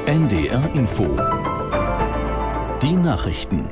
NDR Info. Die Nachrichten.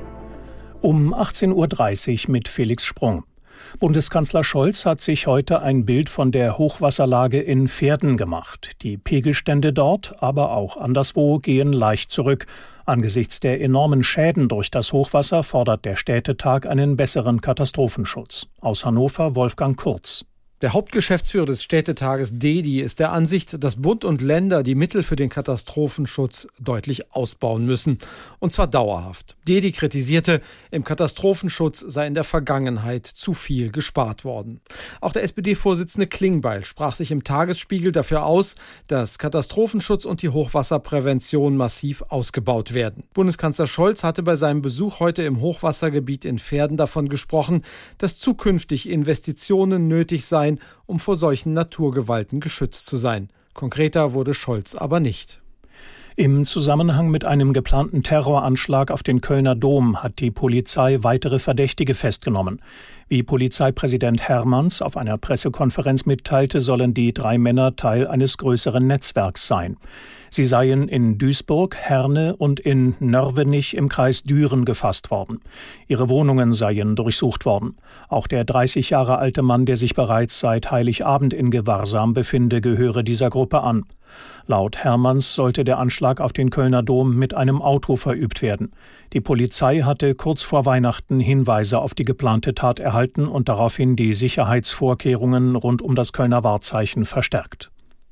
Um 18.30 Uhr mit Felix Sprung. Bundeskanzler Scholz hat sich heute ein Bild von der Hochwasserlage in Verden gemacht. Die Pegelstände dort, aber auch anderswo, gehen leicht zurück. Angesichts der enormen Schäden durch das Hochwasser fordert der Städtetag einen besseren Katastrophenschutz. Aus Hannover Wolfgang Kurz. Der Hauptgeschäftsführer des Städtetages DEDI ist der Ansicht, dass Bund und Länder die Mittel für den Katastrophenschutz deutlich ausbauen müssen. Und zwar dauerhaft. DEDI kritisierte, im Katastrophenschutz sei in der Vergangenheit zu viel gespart worden. Auch der SPD-Vorsitzende Klingbeil sprach sich im Tagesspiegel dafür aus, dass Katastrophenschutz und die Hochwasserprävention massiv ausgebaut werden. Bundeskanzler Scholz hatte bei seinem Besuch heute im Hochwassergebiet in Verden davon gesprochen, dass zukünftig Investitionen nötig seien, um vor solchen Naturgewalten geschützt zu sein. Konkreter wurde Scholz aber nicht. Im Zusammenhang mit einem geplanten Terroranschlag auf den Kölner Dom hat die Polizei weitere Verdächtige festgenommen. Wie Polizeipräsident Hermanns auf einer Pressekonferenz mitteilte, sollen die 3 Männer Teil eines größeren Netzwerks sein. Sie seien in Duisburg, Herne und in Nörvenich im Kreis Düren gefasst worden. Ihre Wohnungen seien durchsucht worden. Auch der 30 Jahre alte Mann, der sich bereits seit Heiligabend in Gewahrsam befinde, gehöre dieser Gruppe an. Laut Hermanns sollte der Anschlag auf den Kölner Dom mit einem Auto verübt werden. Die Polizei hatte kurz vor Weihnachten Hinweise auf die geplante Tat erhalten und daraufhin die Sicherheitsvorkehrungen rund um das Kölner Wahrzeichen verstärkt.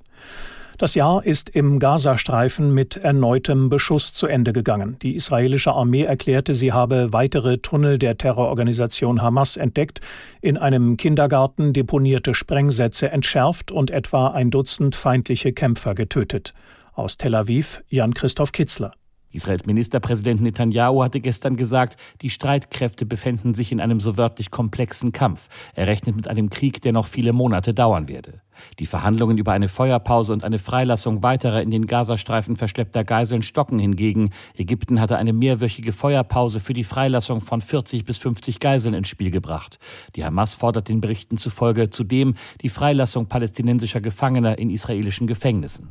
Das Jahr ist im Gazastreifen mit erneutem Beschuss zu Ende gegangen. Die israelische Armee erklärte, sie habe weitere Tunnel der Terrororganisation Hamas entdeckt, in einem Kindergarten deponierte Sprengsätze entschärft und etwa 1 Dutzend feindliche Kämpfer getötet. Aus Tel Aviv Jan-Christoph Kitzler. Israels Ministerpräsident Netanyahu hatte gestern gesagt, die Streitkräfte befänden sich in einem so wörtlich komplexen Kampf. Er rechnet mit einem Krieg, der noch viele Monate dauern werde. Die Verhandlungen über eine Feuerpause und eine Freilassung weiterer in den Gazastreifen verschleppter Geiseln stocken hingegen. Ägypten hatte eine mehrwöchige Feuerpause für die Freilassung von 40 bis 50 Geiseln ins Spiel gebracht. Die Hamas fordert den Berichten zufolge zudem die Freilassung palästinensischer Gefangener in israelischen Gefängnissen.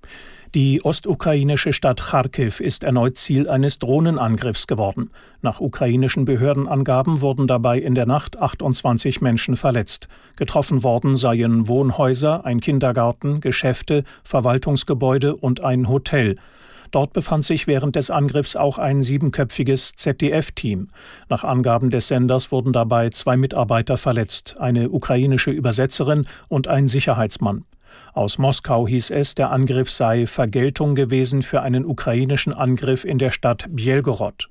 Die ostukrainische Stadt Charkiw ist erneut Ziel eines Drohnenangriffs geworden. Nach ukrainischen Behördenangaben wurden dabei in der Nacht 28 Menschen verletzt. Getroffen worden seien Wohnhäuser, ein Kindergarten, Geschäfte, Verwaltungsgebäude und ein Hotel. Dort befand sich während des Angriffs auch ein 7-köpfiges ZDF-Team. Nach Angaben des Senders wurden dabei 2 Mitarbeiter verletzt, eine ukrainische Übersetzerin und ein Sicherheitsmann. Aus Moskau hieß es, der Angriff sei Vergeltung gewesen für einen ukrainischen Angriff in der Stadt Bjelgorod.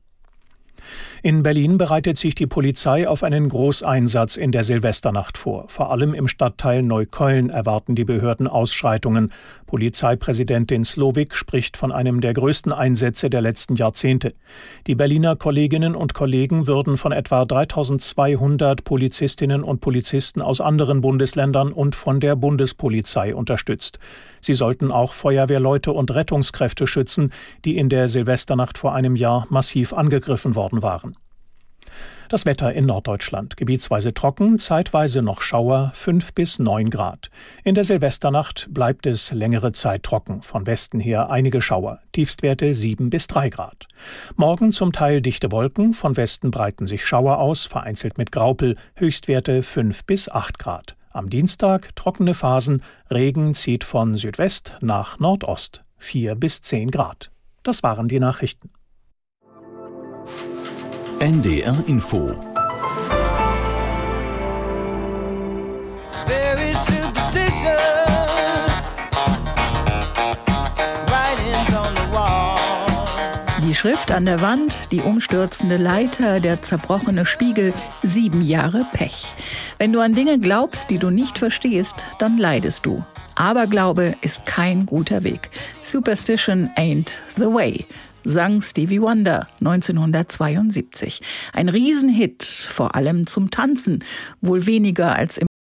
In Berlin bereitet sich die Polizei auf einen Großeinsatz in der Silvesternacht vor. Vor allem im Stadtteil Neukölln erwarten die Behörden Ausschreitungen. Polizeipräsidentin Slowik spricht von einem der größten Einsätze der letzten Jahrzehnte. Die Berliner Kolleginnen und Kollegen würden von etwa 3200 Polizistinnen und Polizisten aus anderen Bundesländern und von der Bundespolizei unterstützt. Sie sollten auch Feuerwehrleute und Rettungskräfte schützen, die in der Silvesternacht vor einem Jahr massiv angegriffen worden waren. Das Wetter in Norddeutschland. Gebietsweise trocken, zeitweise noch Schauer, 5 bis 9 Grad. In der Silvesternacht bleibt es längere Zeit trocken. Von Westen her einige Schauer. Tiefstwerte 7 bis 3 Grad. Morgen zum Teil dichte Wolken. Von Westen breiten sich Schauer aus, vereinzelt mit Graupel. Höchstwerte 5 bis 8 Grad. Am Dienstag trockene Phasen. Regen zieht von Südwest nach Nordost. 4 bis 10 Grad. Das waren die Nachrichten. NDR Info. Die Schrift an der Wand, die umstürzende Leiter, der zerbrochene Spiegel, 7 Jahre Pech. Wenn du an Dinge glaubst, die du nicht verstehst, dann leidest du. Aberglaube ist kein guter Weg. Superstition ain't the way, sang Stevie Wonder 1972. Ein Riesenhit, vor allem zum Tanzen, wohl weniger als im